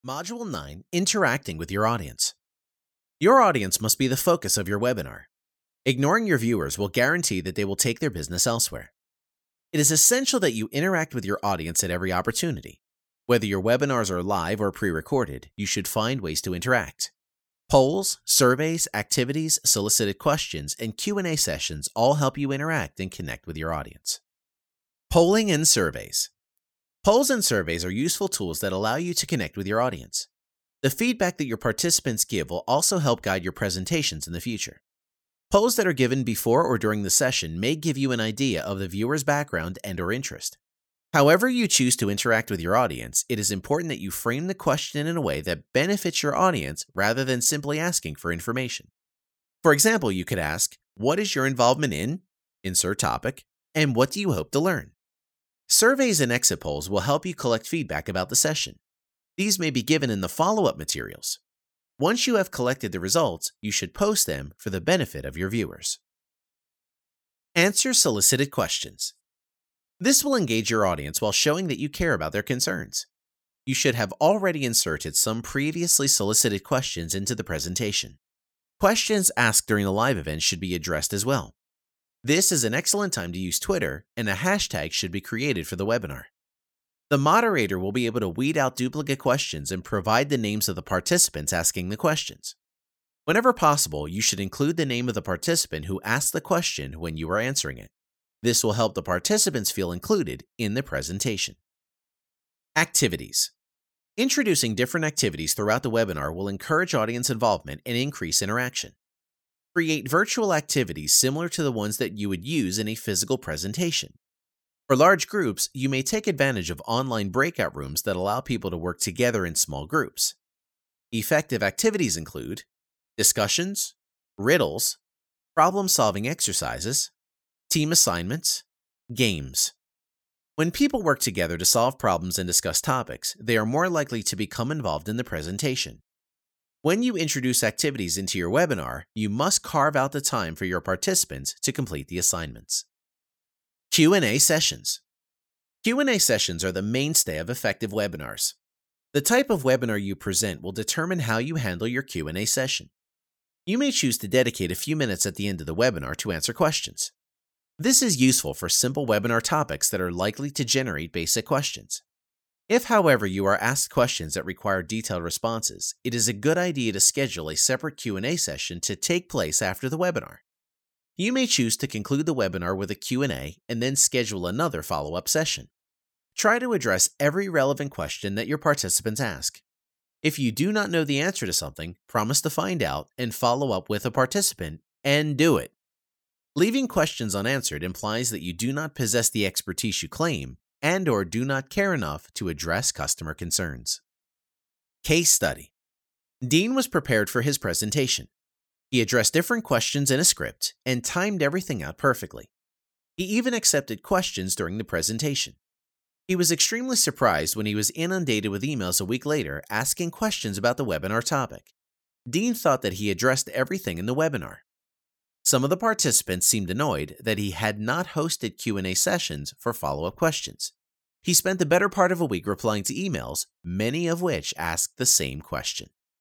Module 9, Interacting with your audience. Your audience must be the focus of your webinar. Ignoring your viewers will guarantee that they will take their business elsewhere. It is essential that you interact with your audience at every opportunity. Whether your webinars are live or pre-recorded, you should find ways to interact. Polls, surveys, activities, solicited questions, and Q&A sessions all help you interact and connect with your audience. Polling and surveys. Polls and surveys are useful tools that allow you to connect with your audience. The feedback that your participants give will also help guide your presentations in the future. Polls that are given before or during the session may give you an idea of the viewer's background and/or interest. However you choose to interact with your audience, it is important that you frame the question in a way that benefits your audience rather than simply asking for information. For example, you could ask, "What is your involvement in?" Insert topic, and "What do you hope to learn?" Surveys and exit polls will help you collect feedback about the session. These may be given in the follow-up materials. Once you have collected the results, you should post them for the benefit of your viewers. Answer solicited questions. This will engage your audience while showing that you care about their concerns. You should have already inserted some previously solicited questions into the presentation. Questions asked during the live event should be addressed as well. This is an excellent time to use Twitter, and a hashtag should be created for the webinar. The moderator will be able to weed out duplicate questions and provide the names of the participants asking the questions. Whenever possible, you should include the name of the participant who asked the question when you are answering it. This will help the participants feel included in the presentation. Activities. Introducing different activities throughout the webinar will encourage audience involvement and increase interaction. Create virtual activities similar to the ones that you would use in a physical presentation. For large groups, you may take advantage of online breakout rooms that allow people to work together in small groups. Effective activities include discussions, riddles, problem-solving exercises, team assignments, games. When people work together to solve problems and discuss topics, they are more likely to become involved in the presentation. When you introduce activities into your webinar, you must carve out the time for your participants to complete the assignments. Q&A sessions. Q&A sessions are the mainstay of effective webinars. The type of webinar you present will determine how you handle your Q&A session. You may choose to dedicate a few minutes at the end of the webinar to answer questions. This is useful for simple webinar topics that are likely to generate basic questions. If, however, you are asked questions that require detailed responses, it is a good idea to schedule a separate Q&A session to take place after the webinar. You may choose to conclude the webinar with a Q&A and then schedule another follow-up session. Try to address every relevant question that your participants ask. If you do not know the answer to something, promise to find out and follow up with a participant, and do it. Leaving questions unanswered implies that you do not possess the expertise you claim and/or do not care enough to address customer concerns. Case study. Dean was prepared for his presentation. He addressed different questions in a script and timed everything out perfectly. He even accepted questions during the presentation. He was extremely surprised when he was inundated with emails a week later asking questions about the webinar topic. Dean thought that he addressed everything in the webinar. Some of the participants seemed annoyed that he had not hosted Q&A sessions for follow-up questions. He spent the better part of a week replying to emails, many of which asked the same question.